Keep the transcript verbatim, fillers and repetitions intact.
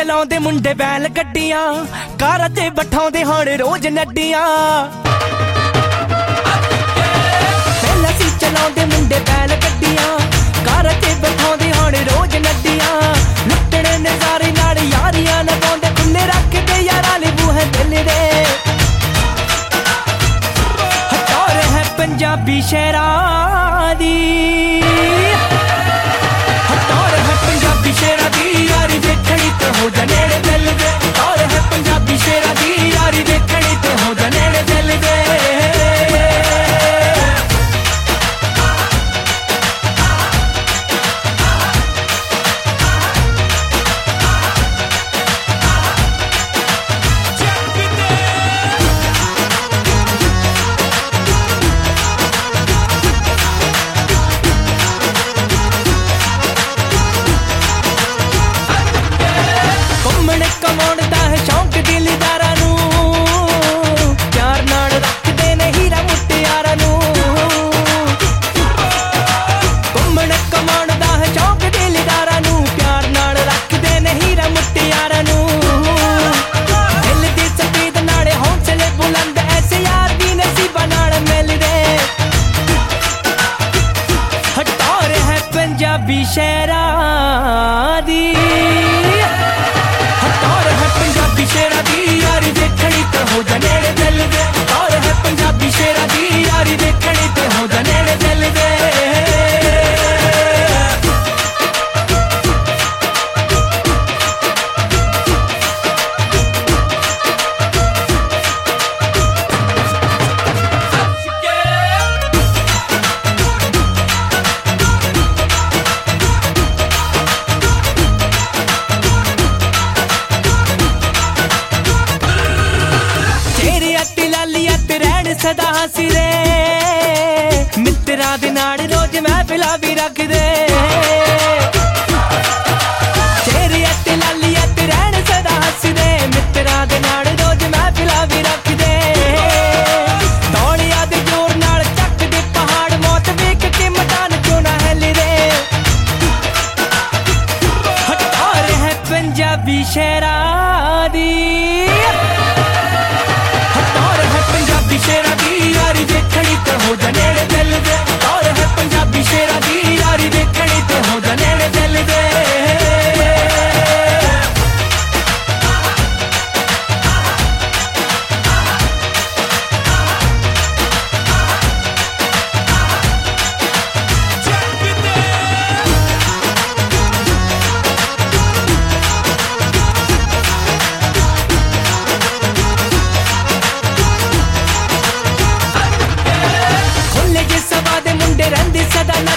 चलाउंदे मुंडे बैल गड्डियां, कारां ते बठाउंदे हण रोज नड्डियां। पहला सी चलाउंदे मुंडे बैल गड्डियां, कारां ते बठाउंदे हण रोज नड्डियां। लुट्टणे नज़ारे नाल यारियां लगाउंदे, खुले रखदे यारां ले बूहे दिल दे। हटौर है पंजाबी शहरां दी, हटौर है पंजाबी शेरां दी, यारी देखणी ते हो जा नेड़े दिल दे। हटौर है पंजाबी शेरां दी, यारी देखणी ते हो जा नेड़े दिल दे। पंजाबी शहरां दी, हटौर है पंजाबी शेरां दी, यारी देखणी ते हो जा नेड़े दिल दे। हटौर है पंजाबी शेरां दी, यारी देखणी ते हो जा नेड़े दिल दे। सदा हसी दे मित्रा दे नाल रोज महफिला भी रख दे। चेहरे अते लाली अते रहन सदा हसी दे, मित्रा दे नाल रोज महफिला भी रख दे। दौड़िया दे जोर नाल चक दे पहाड़, मौत वेख के मैदान क्यों ना हिल दे। हटौर है पंजाबी शहरां दी, हटौर है पंजाबी शेरां दी, यारी देखणी ते हो जा नेड़े दिल दे। हटौर है पंजाबी शेरां दी, यारी देखणी ते हो जा नेड़े दिल दे। रहंदे सदा